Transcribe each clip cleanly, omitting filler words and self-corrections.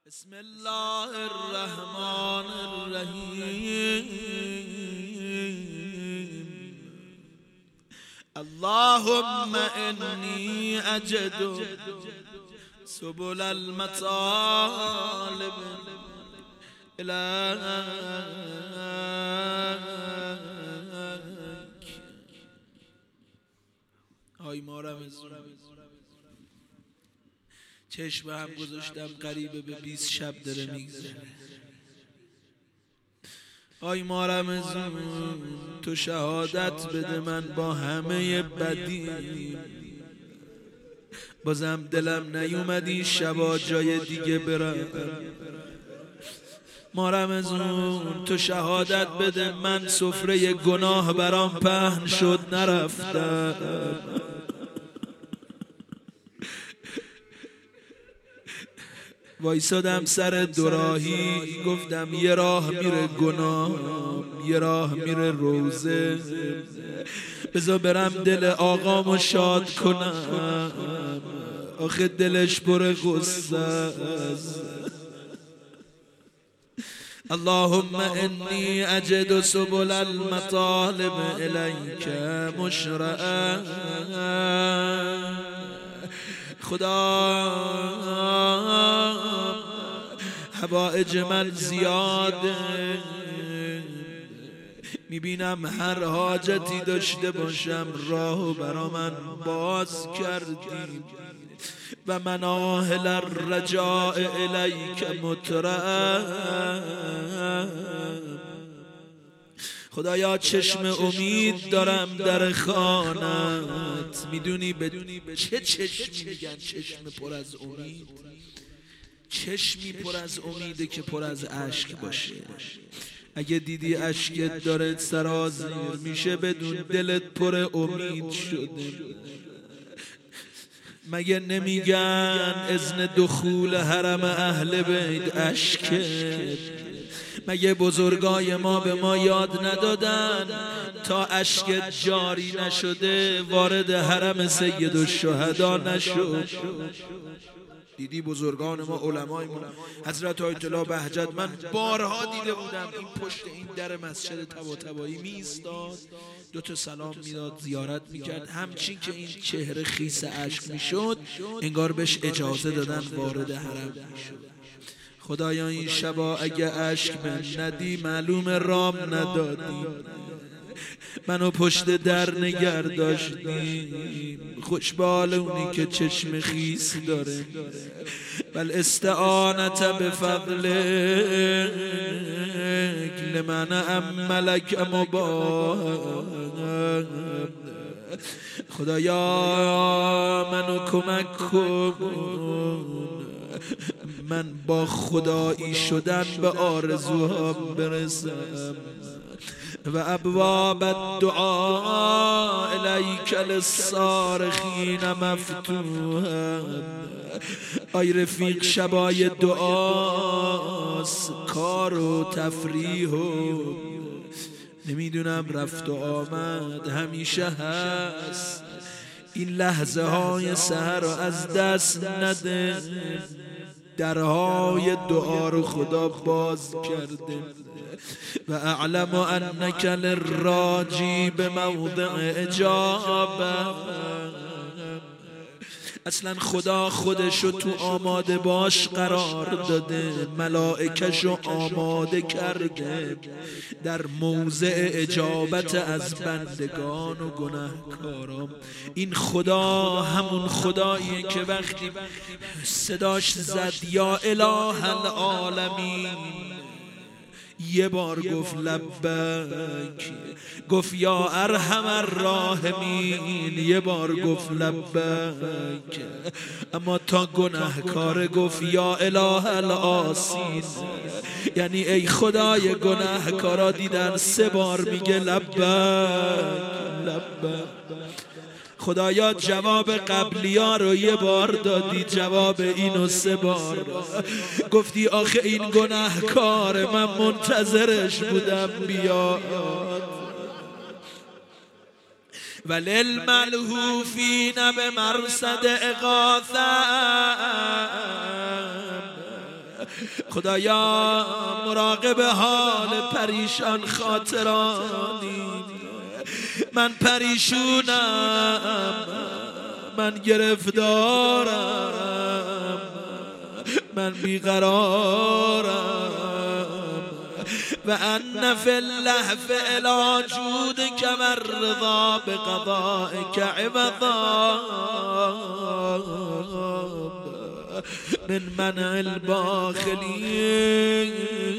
بسم الله الرحمن الرحیم. اللهم انی اجد سبل المطالب الیک. آی مارم چشم هم گذاشتم قریبه به 20 شب داره میگذره. آی مارمزون تو شهادت بده من با همه بدی بازم دلم نیومد این شبا جای دیگه برم. مارمزون تو شهادت بده من سفره گناه برام پهن شد نرفتم. وایسادم سر دوراهی گفتم یه راه میره گناه یه راه میره روزه، بذار برم دل آقامو شاد کنم آخه دلش پر غصه است. اللهم انی اجد سبل المطالب الیک مشرعا. خدا حوائج من زیاده، میبینم هر حاجتی داشته باشم راهو برا من باز کردی و مناهل الرجاء الیک مترعا. خدایا چشم امید دارم در خانت. میدونی به چه چشمی میگن چشم پر از امید؟ چشمی پر از امیده که پر از اشک باشه. اگه دیدی اشکت داره سرازیر میشه بدون دلت پر امید شده. مگه نمیگن اذن دخول حرم اهل بیت اشکت؟ مگه بزرگای ما به ما یاد ندادن تا اشکت جاری نشده وارد حرم سید الشهدا نشد؟ دیدی بزرگان ما علمای ما حضرت آیت الله بهجت، من بارها دیده بودم این پشت این در مسجد طباطبایی می ایستاد، 2 تا سلام میداد، زیارت میکرد، همچین که این چهره خیس اشک میشد انگار بهش اجازه دادن وارد حرم میشد. خدایا این شبا اگه اشک من ندی معلوم رام ندادی، منو پشت در نگر داشتی. خوشبال اونی که چشم خیس داره. بل استعانت بفضلک لمن عملک مباح. خدایا منو کمک کن من با خدایی شدن به آرزوها برسم. و ابواب الدعاء الیک للصارخین مفتوحا. آی رفیق شبای دعاست، کار و تفریح و نمیدونم رفت و آمد همیشه هست. این لحظه های سحر رو از دست نده، درهای دعا رو خدا باز کرده. و اعلم انک للراجی بموضع اجابه. اصلا خدا خودشو تو آماده باش قرار داده، ملائکشو آماده کرده در موضع اجابت از بندگان و گناهکاران. این خدا همون خداییه که وقتی صداش زد یا اله العالمین یه بار گفت لبیک، گفت یا ارحم الراحمین یه بار گفت لبیک، اما تا گناهکار گفت یا اله العاصین. یعنی ای خدای گناهکارا دیدن 3 بار میگه لبیک لبیک. خدایا جواب قبلیا رو یه بار دادی، جواب اینو 3 بار گفتی. آخه این گناهکار من منتظرش بودم بیاد. وللملهوفین بمرصد اغاثه خدایا مراقب حال پریشان خاطرانی. من پریشونم، من گرفتارم، من بیقرارم. و ان فی اللهف الی جودک و الرضا بقضائک عوضا من منع الباخلین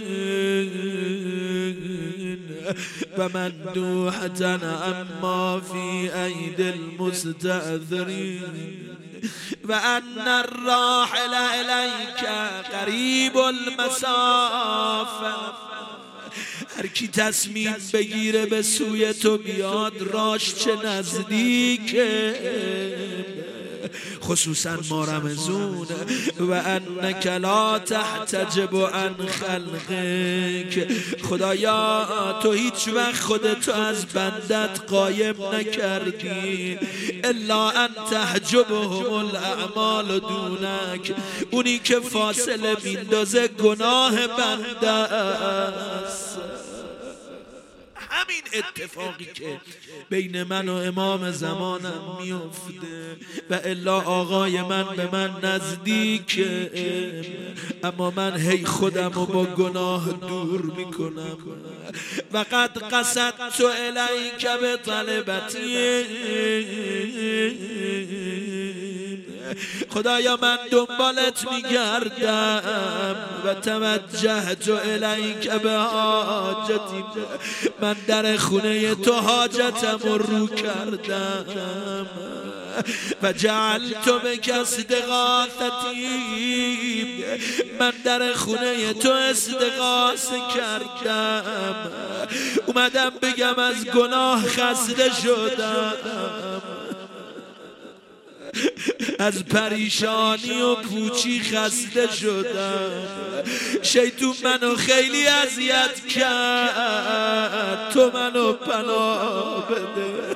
و مندوحة اما فی ایدی المستأثرین و ان الراحل الیک قریب المسافه. هر کی تصمیم بگیره به سوی تو بیاد راش چه نزدیکه، خصوصا ما رمضون. و انک لا تحتجب عن خلقک. خدایا تو هیچ وقت خودتو از بندت قایم نکردی. الا ان تحجبهم الاعمال دونک. اونی که فاصله میندازه گناه بنده است. همین اتفاقی که بین من و امام زمانم میفته، و الا آقای من به من نزدیکه، اما من هی خودم رو با گناه دور میکنم. و قد قصدت الیک بطلبتی. خدایا من دنبالت میگردم. و توجهت الیک به حاجتی. من در خونه تو حاجتم رو کردم. و جعلت بک استغاثتی. من در خونه تو استغاثه کردم. اومدم بگم از گناه خسته شدم، از پریشانی و پوچی خسته شدم. شیطون منو خیلی اذیت کرد، تو منو پناه بده.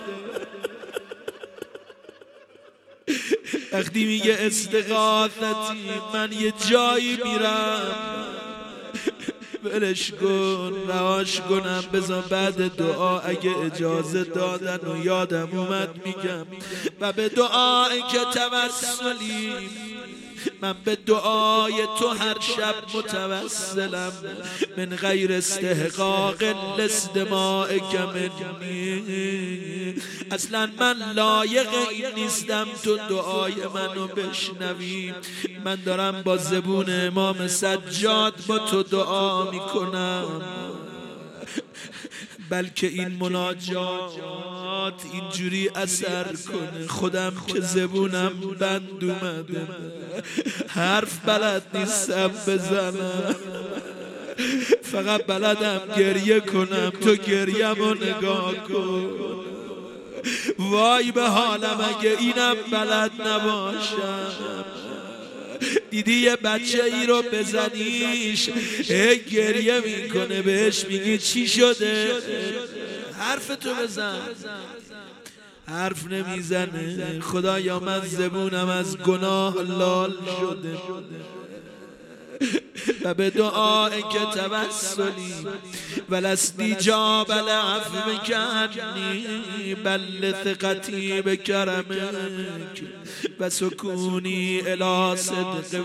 وقتی میگه استغاثتی، من یه جایی میرم ولش کن، رهاش کنم، بذار بعد دعا اگه اجازه دادن و یادم اومد میگم. و به دعایی که توسلی، من به دعای تو هر شب متوسلم، من غیر استحقاق لاستماعک منی. اصلا من لایق این نیستم تو دعای منو بشنوی. من دارم با زبون امام سجاد با تو دعا میکنم، بلکه این مناجات اینجوری اثر کنه. خودم که زبونم بند اومده، حرف بلد نیستم بزنم، فقط بلدم گریه کنم. تو گریم رو نگاه کن. وای به حالم اگه اینم بلد نباشم. دیدی یه بچه ای رو بزنیش گریه میکنه، بهش میگی چی شده؟ حرفتو بزن، حرف نمیزنه. خدایا من زبونم از گناه لال شده. و به دعای که توسلی والاستجاب لعفوک عنی بل ثقتی بکرمک و سکونی الی صدق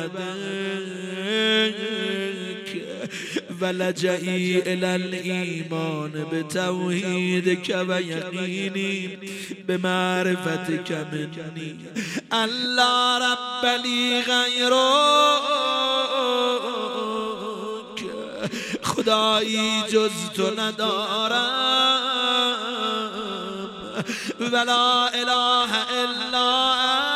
وعدک و لجئی الی الایمان بتوحیدک و یقینی بمعرفتک منی. الله رب لی غیرک، خدایی جز تو ندارم. ولا اله الا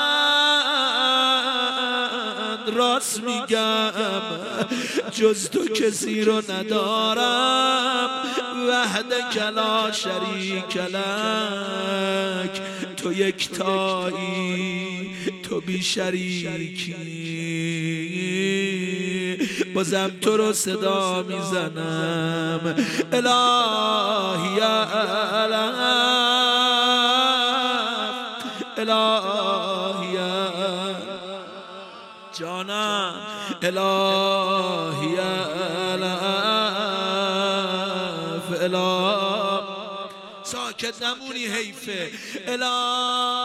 انت، راست میگم جز تو کسی رو ندارم. وحدک لا شریک لک، تو یکتایی، تو بی شریکی. بازم تو رو صدا میزنم، الهی الهی جانم. الهی ساکت نمونی حیفه. الهی